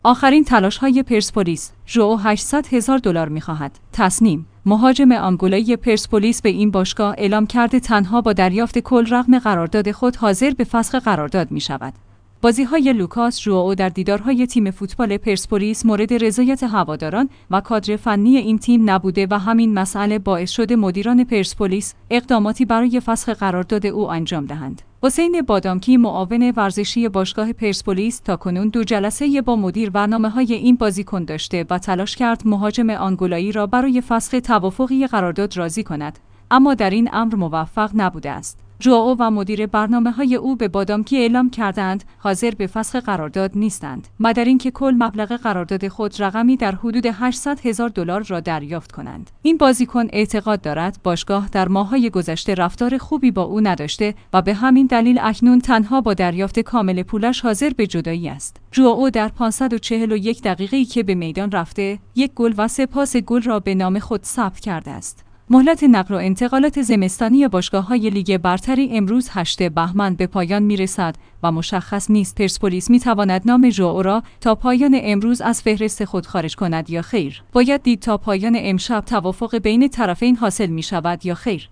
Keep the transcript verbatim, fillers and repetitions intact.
آخرین تلاش‌های پرسپولیس. ژوئو هشتصد هزار دلار می‌خواهد. تصنیم: مهاجم آنگولایی پرسپولیس به این باشگاه اعلام کرده تنها با دریافت کل رغم قرارداد خود حاضر به فسخ قرارداد می‌شود. بازی‌های لوکاس ژوئو در دیدارهای تیم فوتبال پرسپولیس مورد رضایت هواداران و کادر فنی این تیم نبوده و همین مسئله باعث شده مدیران پرسپولیس اقداماتی برای فسخ قرارداد او انجام دهند. حسین بادامکی، معاون ورزشی باشگاه پرسپولیس، تاکنون دو جلسه با مدیر برنامه‌های این بازیکن داشته و تلاش کرد مهاجم آنگولایی را برای فسخ توافقی قرارداد راضی کند، اما در این امر موفق نبوده است. ژوئو و مدیر برنامه‌های او به بادامکی اعلام کردند حاضر به فسخ قرارداد نیستند، مگر اینکه کل مبلغ قرارداد خود رقمی در حدود هشتصد هزار دلار را دریافت کنند. این بازیکن اعتقاد دارد باشگاه در ماه‌های گذشته رفتار خوبی با او نداشته و به همین دلیل اکنون تنها با دریافت کامل پولش حاضر به جدایی است. ژوئو در پانصد و چهل و یک دقیقه‌ای که به میدان رفته، یک گل و سه پاس گل را به نام خود ثبت کرده است. مهلت نقل و انتقالات زمستانی باشگاه‌های لیگ برتری امروز هشتم بهمن به پایان می‌رسد و مشخص نیست پرسپولیس می‌تواند نام ژوئو را تا پایان امروز از فهرست خود خارج کند یا خیر. باید دید تا پایان امشب توافق بین طرفین حاصل می‌شود یا خیر.